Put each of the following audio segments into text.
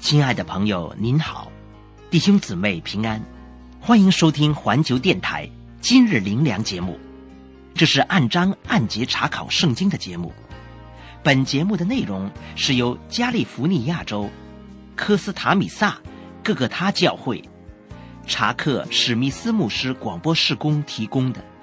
亲爱的朋友您好，弟兄姊妹平安，欢迎收听环球电台今日灵粮节目。这是按章按节查考圣经的节目。本节目的内容是由加利福尼亚州科斯塔米萨各个他教会查克史密斯牧师广播事工提供的。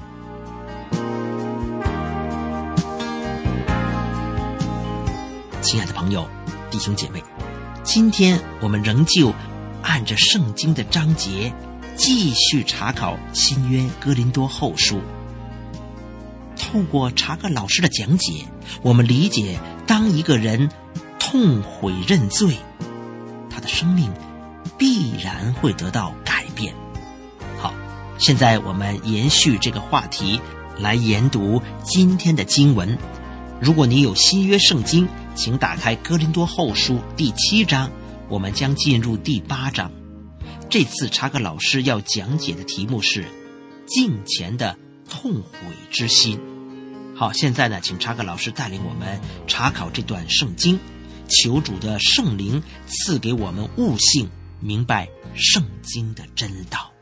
亲爱的朋友弟兄姐妹，今天我们仍旧按着圣经的章节继续查考新约哥林多后书。透过查克老师的讲解，我们理解当一个人痛悔认罪，他的生命必然会得到改变。好，现在我们延续这个话题来研读今天的经文。如果你有新约圣经，请打开哥林多后书第7章，我们将进入第8章。这次查克老师要讲解的题目是敬虔的痛悔之心。好，现在呢，请查克老师带领我们查考这段圣经，求主的圣灵赐给我们悟性，明白圣经的真道。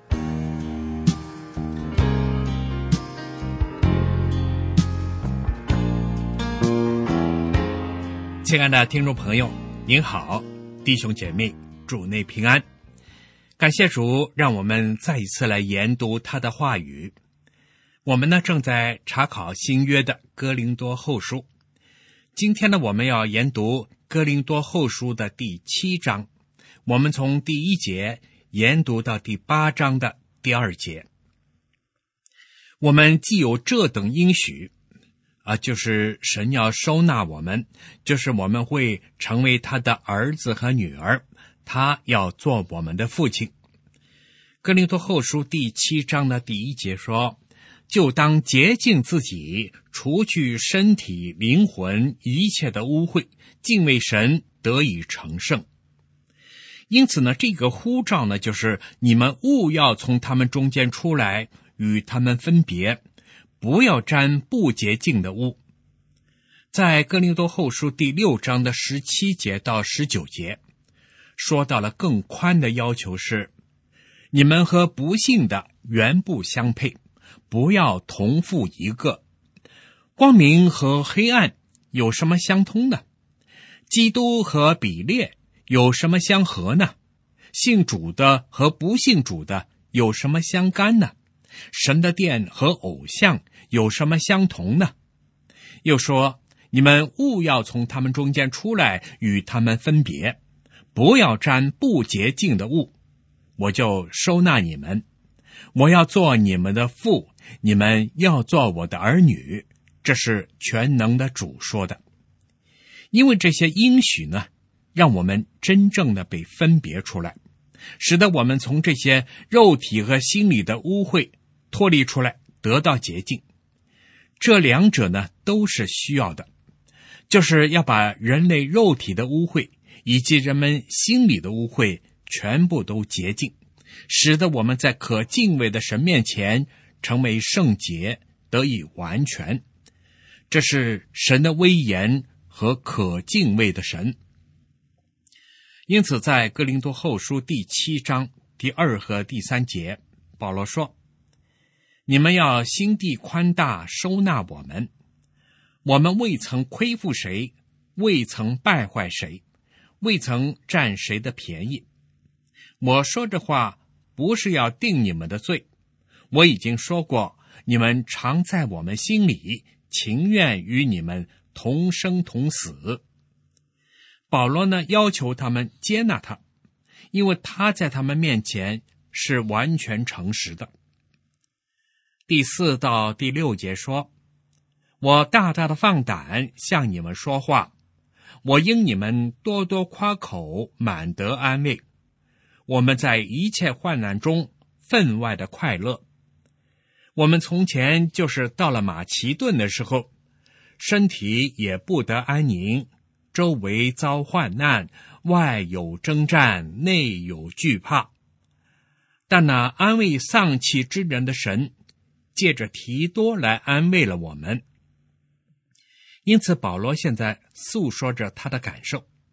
亲爱的听众朋友您好，弟兄姐妹主内平安。感谢主，让我们再一次来研读他的话语。我们呢正在查考新约的哥林多后书。今天呢我们要研读哥林多后书的第7章，我们从第1节研读到第8章的第2节。我们既有这等应许就是神要收纳我们，就是我们会成为他的儿子和女儿，他要做我们的父亲。哥林多后书第7章的第1节说，就当洁净自己，除去身体灵魂一切的污秽，敬畏神，得以成圣。因此呢，这个呼召呢，就是你们务要从他们中间出来，与他们分别，不要沾不洁净的污。在哥林多后书第6章的17节到19节，说到了更宽的要求是，你们和不信的原不相配，不要同负一个。光明和黑暗有什么相通呢？基督和比列有什么相合呢？信主的和不信主的有什么相干呢？神的殿和偶像有什么相同呢？又说，你们务要从他们中间出来，与他们分别，不要沾不洁净的物，我就收纳你们。我要做你们的父，你们要做我的儿女，这是全能的主说的。因为这些应许呢，让我们真正的被分别出来，使得我们从这些肉体和心理的污秽脱离出来，得到洁净。这两者呢，都是需要的，就是要把人类肉体的污秽以及人们心理的污秽全部都洁净，使得我们在可敬畏的神面前成为圣洁，得以完全。这是神的威严和可敬畏的神。因此在哥林多后书第7章第2和第3节，保罗说，你们要心地宽大，收纳我们。我们未曾亏负谁，未曾败坏谁，未曾占谁的便宜。我说这话不是要定你们的罪，我已经说过，你们常在我们心里，情愿与你们同生同死。保罗呢，要求他们接纳他，因为他在他们面前是完全诚实的。第4到第6节说，我大大的放胆向你们说话，我因你们多多夸口，满得安慰。我们在一切患难中分外的快乐。我们从前就是到了马其顿的时候，身体也不得安宁，周围遭患难，外有征战，内有惧怕。但那安慰丧气之人的神，借着提多来安慰了我们。因此保罗现在诉说着他的感受，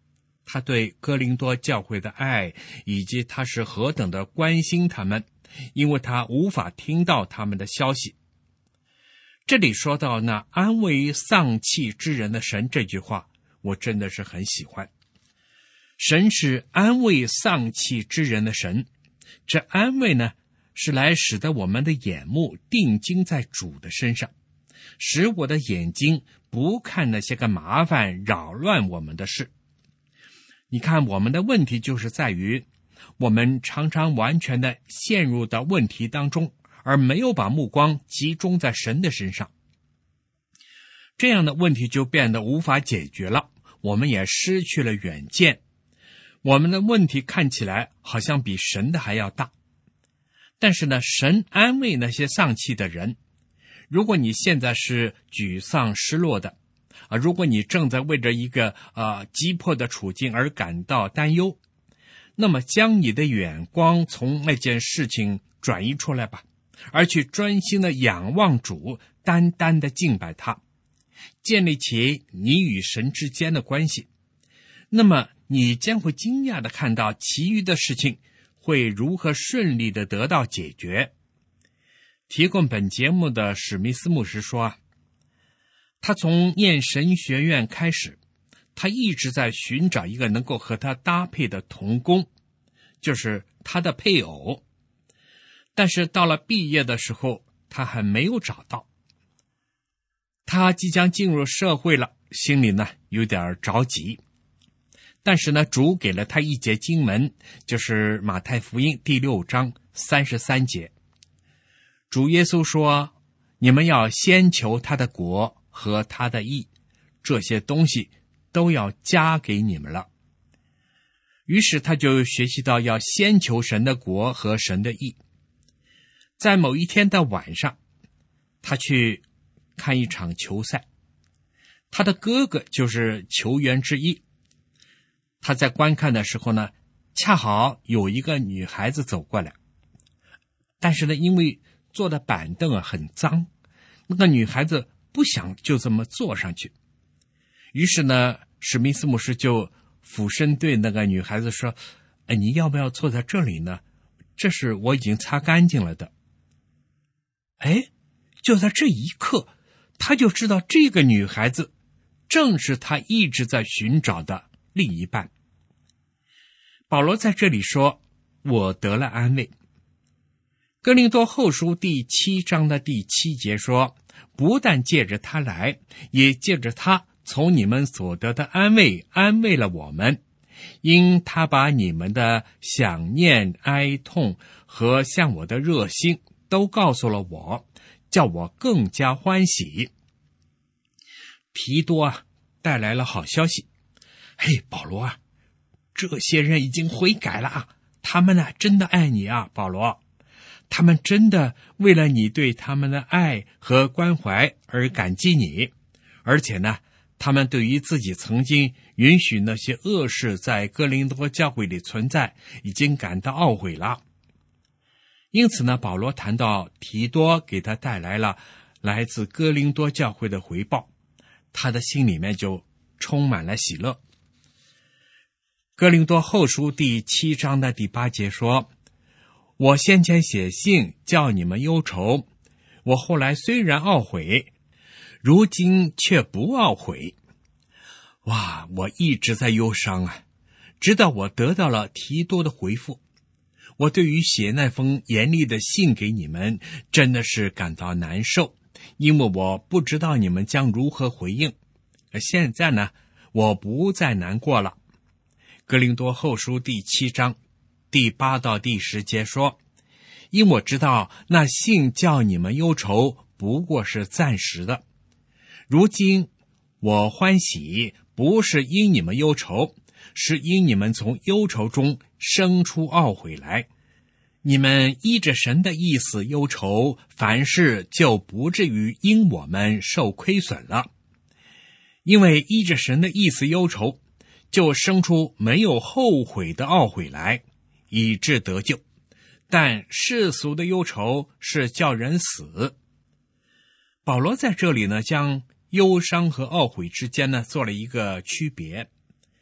他对哥林多教会的爱，以及他是何等的关心他们，因为他无法听到他们的消息。这里说到那安慰丧气之人的神这句话，我真的是很喜欢。神是安慰丧气之人的神，这安慰呢，是来使得我们的眼目定睛在主的身上，使我的眼睛不看那些个麻烦扰乱我们的事。你看，我们的问题就是在于，我们常常完全的陷入到问题当中，而没有把目光集中在神的身上。这样的问题就变得无法解决了，我们也失去了远见。我们的问题看起来好像比神的还要大。但是呢，神安慰那些丧气的人。如果你现在是沮丧失落的，如果你正在为着一个急迫的处境而感到担忧，那么将你的眼光从那件事情转移出来吧，而去专心的仰望主，单单的敬拜他，建立起你与神之间的关系。那么你将会惊讶的看到其余的事情会如何顺利的得到解决。提供本节目的史密斯牧师说他从念神学院开始，他一直在寻找一个能够和他搭配的同工，就是他的配偶。但是到了毕业的时候，他还没有找到。他即将进入社会了，心里呢有点着急。但是呢，主给了他一节经文，就是马太福音第6章33节。主耶稣说，你们要先求他的国和他的义，这些东西都要加给你们了。于是他就学习到要先求神的国和神的义。在某一天的晚上，他去看一场球赛，他的哥哥就是球员之一。他在观看的时候呢，恰好有一个女孩子走过来，但是呢，因为坐的板凳很脏，那个女孩子不想就这么坐上去。于是呢，史密斯牧师就俯身对那个女孩子说，你要不要坐在这里呢？这是我已经擦干净了的。就在这一刻，他就知道这个女孩子正是他一直在寻找的另一半。保罗在这里说，我得了安慰。哥林多后书第7章的第7节说，不但借着他来，也借着他从你们所得的安慰安慰了我们，因他把你们的想念、哀痛和向我的热心都告诉了我，叫我更加欢喜。提多带来了好消息。保罗这些人已经悔改了他们真的爱你保罗。他们真的为了你对他们的爱和关怀而感激你，而且呢，他们对于自己曾经允许那些恶事在哥林多教会里存在，已经感到懊悔了。因此呢，保罗谈到提多给他带来了来自哥林多教会的回报，他的心里面就充满了喜乐。哥林多后书第7章的第8节说，我先前写信叫你们忧愁，我后来虽然懊悔，如今却不懊悔。我一直在忧伤直到我得到了提多的回复。我对于写那封严厉的信给你们，真的是感到难受，因为我不知道你们将如何回应。现在呢，我不再难过了。哥林多后书第7章第8到第10节说，因我知道那信叫你们忧愁不过是暂时的，如今我欢喜，不是因你们忧愁，是因你们从忧愁中生出懊悔来。你们依着神的意思忧愁，凡事就不至于因我们受亏损了。因为依着神的意思忧愁，就生出没有后悔的懊悔来，以致得救。但世俗的忧愁是叫人死。保罗在这里呢，将忧伤和懊悔之间呢做了一个区别。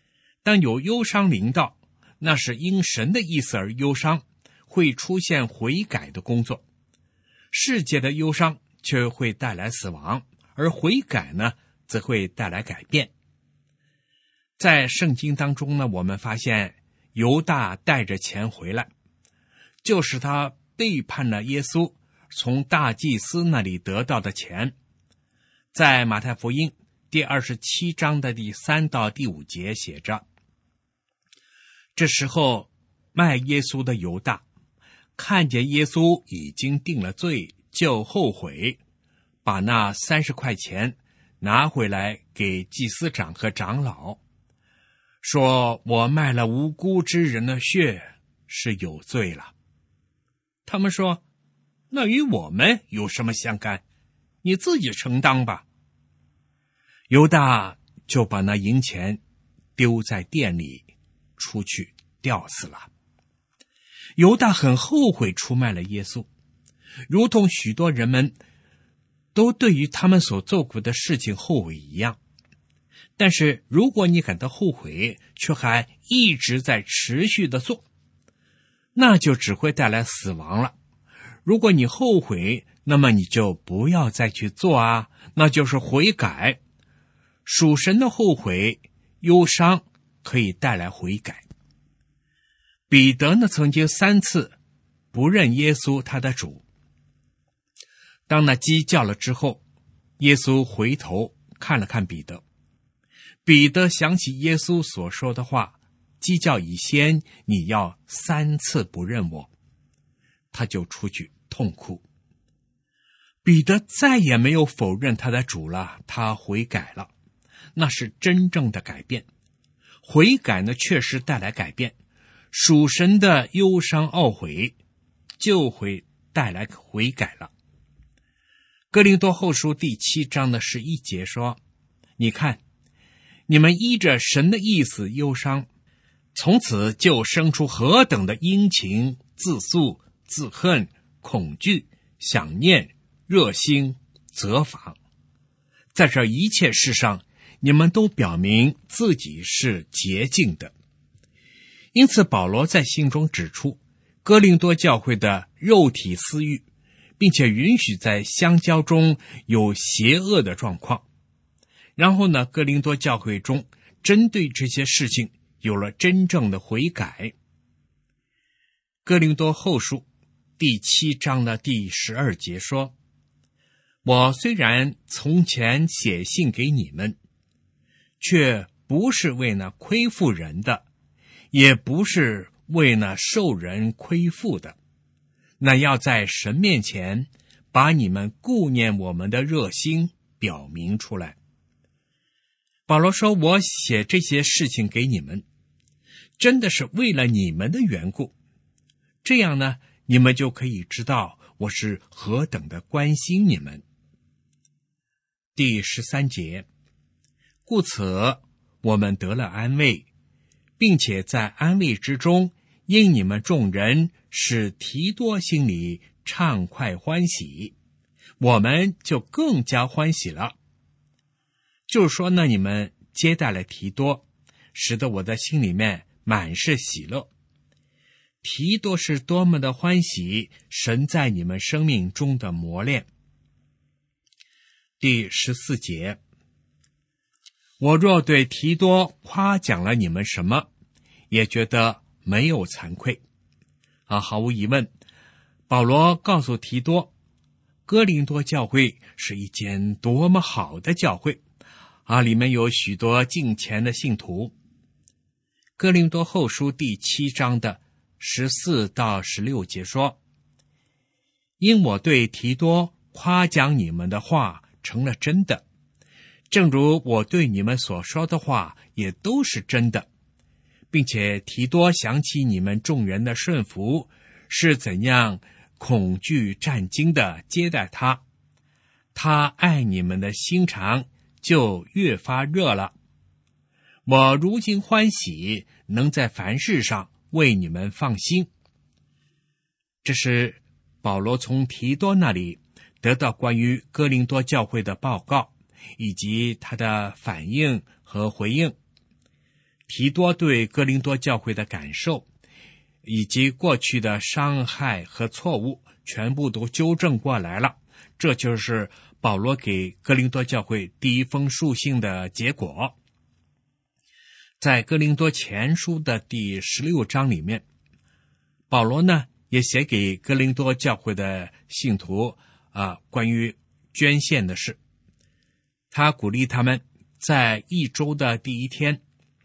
当有忧伤临到，那是因神的意思而忧伤，会出现悔改的工作。世界的忧伤却会带来死亡，而悔改呢，则会带来改变。在圣经当中呢，我们发现犹大带着钱回来，就是他背叛了耶稣，从大祭司那里得到的钱。在马太福音第27章的第3到第5节写着，这时候卖耶稣的犹大看见耶稣已经定了罪，就后悔，把那30块钱拿回来给祭司长和长老，说我卖了无辜之人的血，是有罪了。他们说，那与我们有什么相干？你自己承担吧。犹大就把那银钱丢在店里，出去吊死了。犹大很后悔出卖了耶稣，如同许多人们都对于他们所做过的事情后悔一样。但是如果你感到后悔，却还一直在持续的做，那就只会带来死亡了。如果你后悔，那么你就不要再去做啊，那就是悔改。属神的后悔、忧伤可以带来悔改。彼得呢，曾经3次不认耶稣他的主。当那鸡叫了之后，耶稣回头看了看彼得，彼得想起耶稣所说的话，鸡叫以先，你要3次不认我，他就出去痛哭。彼得再也没有否认他的主了，他悔改了，那是真正的改变。悔改呢，确实带来改变。属神的忧伤懊悔就会带来悔改了。哥林多后书第7章的11节说，你看，你们依着神的意思忧伤，从此就生出何等的殷勤、自诉、自恨、恐惧、想念、热心、责罚。在这一切事上，你们都表明自己是洁净的。因此保罗在信中指出哥林多教会的肉体私欲，并且允许在相交中有邪恶的状况。然后呢，哥林多教会中针对这些事情有了真正的悔改。哥林多后书第7章的第12节说，我虽然从前写信给你们，却不是为那亏负人的，也不是为那受人亏负的，那要在神面前把你们顾念我们的热心表明出来。保罗说，我写这些事情给你们，真的是为了你们的缘故，这样呢，你们就可以知道我是何等的关心你们。第13节，故此我们得了安慰，并且在安慰之中，因你们众人使提多心里畅快欢喜，我们就更加欢喜了。就是说呢，你们接待了提多，使得我的心里面满是喜乐。提多是多么的欢喜神在你们生命中的磨练。第14节，我若对提多夸奖了你们什么，也觉得没有惭愧。毫无疑问，保罗告诉提多，哥林多教会是一间多么好的教会里面有许多敬虔的信徒。哥林多后书第7章的14到16节说，因我对提多夸奖你们的话成了真的，正如我对你们所说的话也都是真的，并且提多想起你们众人的顺服，是怎样恐惧战惊的接待他，他爱你们的心肠就越发热了。我如今欢喜，能在凡事上为你们放心。这是保罗从提多那里得到关于哥林多教会的报告，以及他的反应和回应。 提多对哥林多教会的感受，以及过去的伤害和错误，全部都纠正过来了。这就是保罗给哥林多教会第一封书信的结果。在哥林多前书的第16章里面，保罗呢也写给哥林多教会的信徒关于捐献的事。他鼓励他们在一周的第一天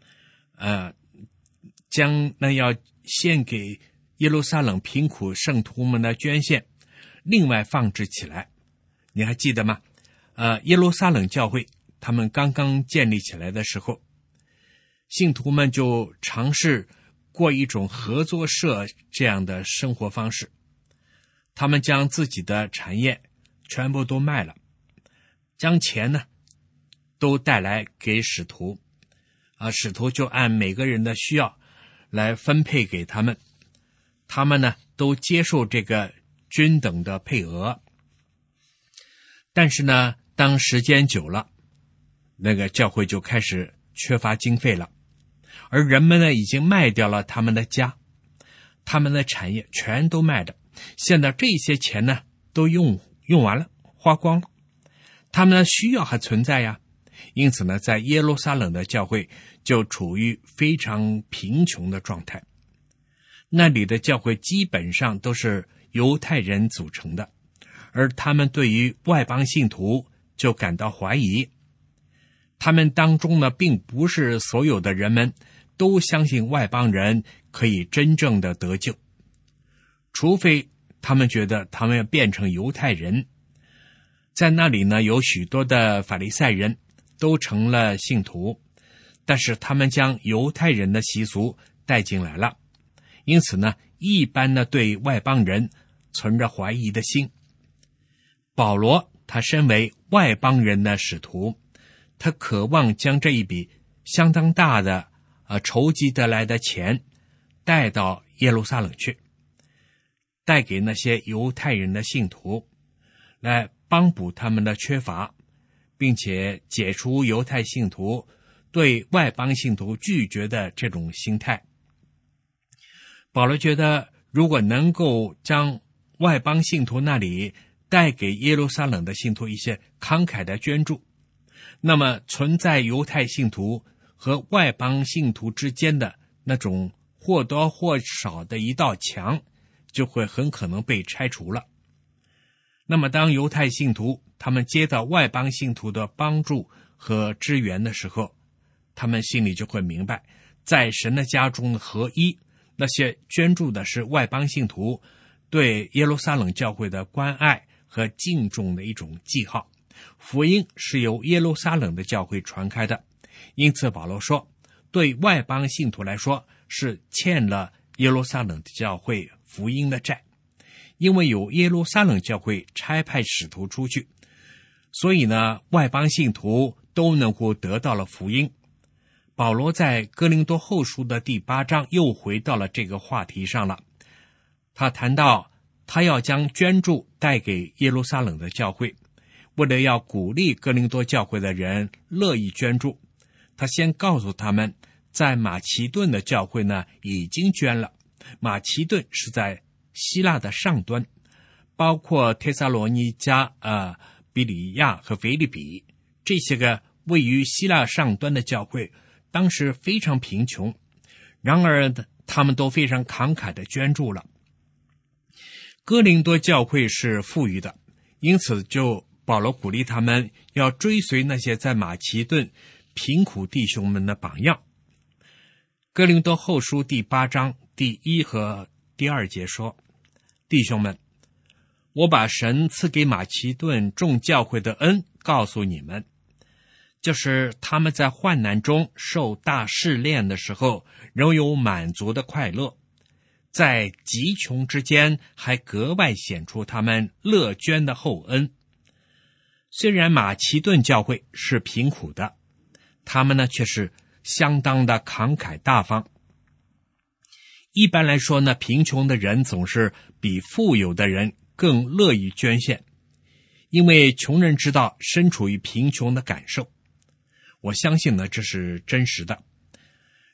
将那要献给耶路撒冷贫苦圣徒们的捐献另外放置起来。你还记得吗？耶路撒冷教会他们刚刚建立起来的时候，信徒们就尝试过一种合作社这样的生活方式。他们将自己的产业全部都卖了，将钱呢都带来给使徒，使徒就按每个人的需要来分配给他们，他们呢都接受这个均等的配额。但是呢，当时间久了，那个教会就开始缺乏经费了，而人们呢已经卖掉了他们的家，他们的产业全都卖的，现在这些钱呢都用完了，花光了，他们的需要还存在呀。因此呢，在耶路撒冷的教会就处于非常贫穷的状态。那里的教会基本上都是犹太人组成的，而他们对于外邦信徒就感到怀疑。他们当中呢，并不是所有的人们都相信外邦人可以真正的得救，除非他们觉得他们要变成犹太人。在那里呢，有许多的法利赛人都成了信徒，但是他们将犹太人的习俗带进来了，因此呢，一般呢对外邦人存着怀疑的心。保罗他身为外邦人的使徒，他渴望将这一笔相当大的筹集得来的钱带到耶路撒冷去，带给那些犹太人的信徒，来帮补他们的缺乏，并且解除犹太信徒对外邦信徒拒绝的这种心态。保罗觉得，如果能够将外邦信徒那里带给耶路撒冷的信徒一些慷慨的捐助，那么存在犹太信徒和外邦信徒之间的那种或多或少的一道墙就会很可能被拆除了。那么当犹太信徒他们接到外邦信徒的帮助和支援的时候，他们心里就会明白，在神的家中的合一，那些捐助的是外邦信徒对耶路撒冷教会的关爱和敬重的一种记号。福音是由耶路撒冷的教会传开的，因此保罗说，对外邦信徒来说是欠了耶路撒冷的教会福音的债。因为有耶路撒冷教会差派使徒出去，所以呢，外邦信徒都能够得到了福音。保罗在哥林多后书的第8章又回到了这个话题上了。他谈到他要将捐助带给耶路撒冷的教会，为了要鼓励哥林多教会的人乐意捐助，他先告诉他们，在马其顿的教会呢已经捐了。马其顿是在希腊的上端，包括帖撒罗尼迦、比里亚和腓立比，这些个位于希腊上端的教会当时非常贫穷，然而他们都非常慷慨地捐助了。哥林多教会是富裕的，因此就保罗鼓励他们要追随那些在马其顿贫苦弟兄们的榜样。哥林多后书第8章第1和第2节说，弟兄们，我把神赐给马其顿众教会的恩告诉你们，就是他们在患难中受大试炼的时候，仍有满足的快乐，在极穷之间还格外显出他们乐捐的厚恩。虽然马其顿教会是贫苦的，他们呢却是相当的慷慨大方。一般来说呢，贫穷的人总是比富有的人更乐意捐献，因为穷人知道身处于贫穷的感受。我相信呢，这是真实的。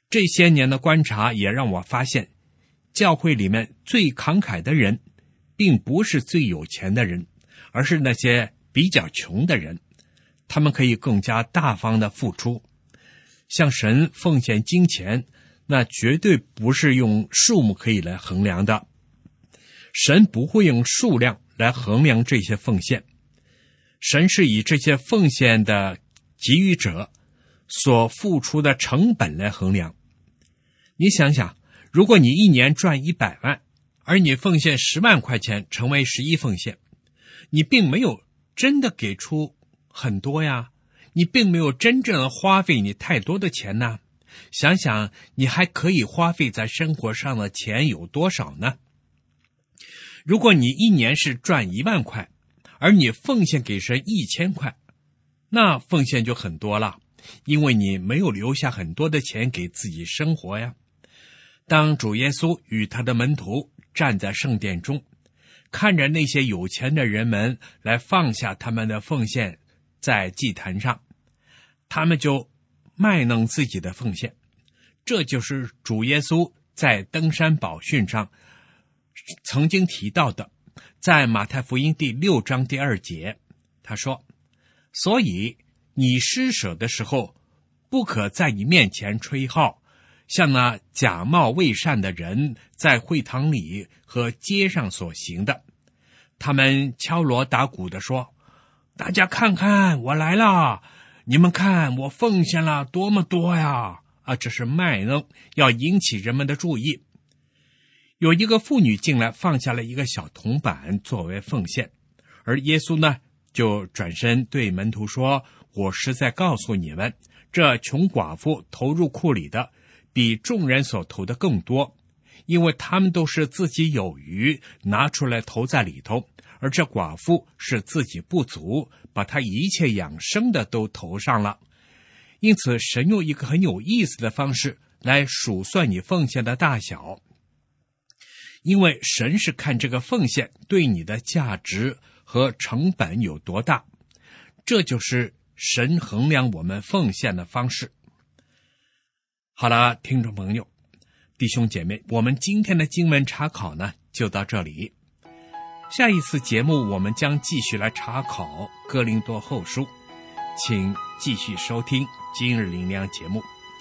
这些年的观察也让我发现，教会里面最慷慨的人并不是最有钱的人，而是那些比较穷的人，他们可以更加大方的付出。向神奉献金钱，那绝对不是用数目可以来衡量的。神不会用数量来衡量这些奉献，神是以这些奉献的给予者所付出的成本来衡量。你想想，如果你一年赚100万，而你奉献10万块钱成为11奉献，你并没有真的给出很多呀，你并没有真正的花费你太多的钱呢。想想你还可以花费在生活上的钱有多少呢？如果你一年是赚1万块，而你奉献给神1000块，那奉献就很多了，因为你没有留下很多的钱给自己生活呀。当主耶稣与他的门徒站在圣殿中，看着那些有钱的人们来放下他们的奉献在祭坛上，他们就卖弄自己的奉献。这就是主耶稣在登山宝训上曾经提到的，在马太福音第6章第2节，他说：所以你施舍的时候，不可在你面前吹号，像那假冒伪善的人在会堂里和街上所行的。他们敲锣打鼓地说：大家看看，我来了，你们看我奉献了多么多呀！这是卖弄，要引起人们的注意。有一个妇女进来，放下了一个小铜板作为奉献，而耶稣呢，就转身对门徒说：我实在告诉你们，这穷寡妇投入库里的比众人所投的更多，因为他们都是自己有余，拿出来投在里头，而这寡妇是自己不足，把她一切养生的都投上了。因此神用一个很有意思的方式来数算你奉献的大小，因为神是看这个奉献对你的价值和成本有多大，这就是神衡量我们奉献的方式。好了，听众朋友、弟兄姐妹，我们今天的经文查考呢，就到这里。下一次节目我们将继续来查考哥林多后书，请继续收听今日灵粮节目。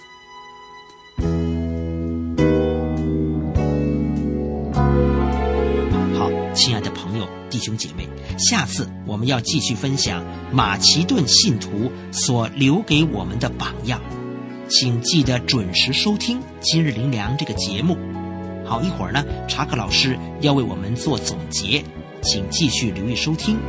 好，亲爱的朋友、弟兄姐妹，下次我们要继续分享马其顿信徒所留给我们的榜样，请记得准时收听今日灵粮这个节目。好，一会儿呢，查克老师要为我们做总结，请继续留意收听。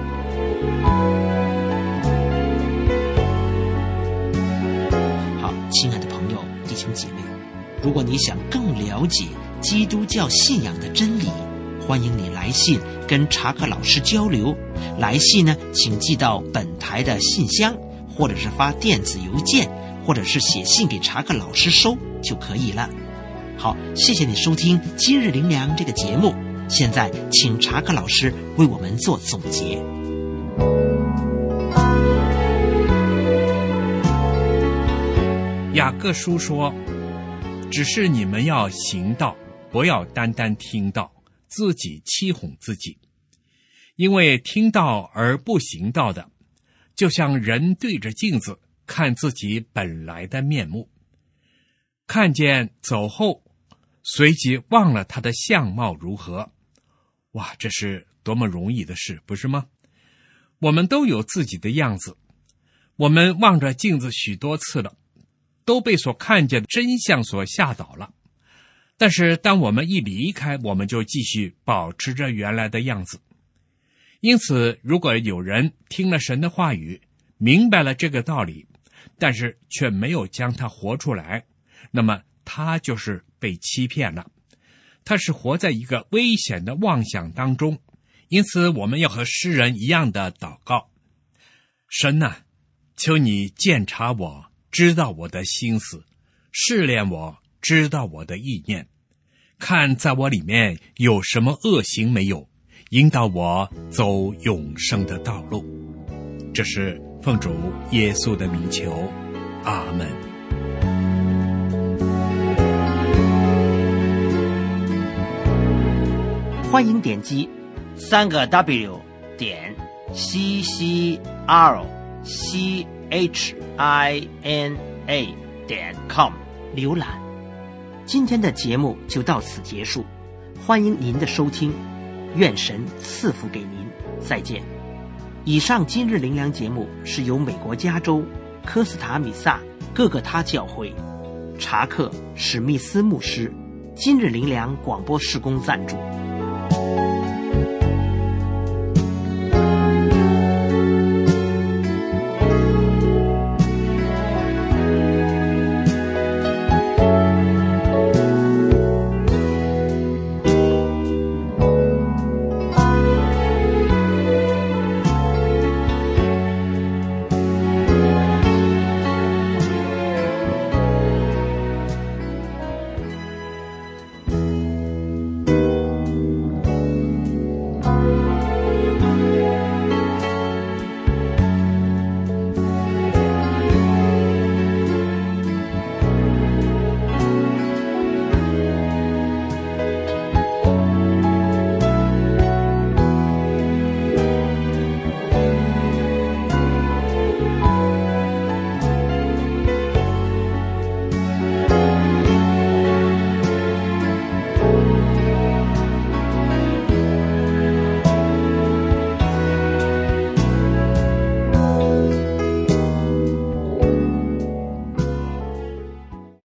好，亲爱的朋友、弟兄姐妹，如果你想更了解基督教信仰的真理，欢迎你来信跟查克老师交流。来信呢，请寄到本台的信箱，或者是发电子邮件，或者是写信给查克老师收就可以了。好，谢谢你收听今日灵粮这个节目。现在请查克老师为我们做总结。 雅各书说：只是你们要行道，不要单单听道，自己欺哄自己。因为听道而不行道的，就像人对着镜子看自己本来的面目，看见走后，随即忘了他的相貌如何。哇，这是多么容易的事，不是吗？我们都有自己的样子，我们望着镜子许多次了，都被所看见的真相所吓倒了。但是当我们一离开，我们就继续保持着原来的样子。因此，如果有人听了神的话语，明白了这个道理，但是却没有将它活出来，那么他就是被欺骗了，他是活在一个危险的妄想当中。因此我们要和诗人一样的祷告：神啊，求你鉴察我，知道我的心思，试炼我，知道我的意念，看在我里面有什么恶行没有，引导我走永生的道路。这是奉主耶稣的名求，阿们。 欢迎点击3W CCRCHINA.com 浏览。今天的节目就到此结束，欢迎您的收听，愿神赐福给您，再见。以上今日灵粮节目是由美国加州科斯塔米萨各个他教会查克史密斯牧师今日灵粮广播事工赞助。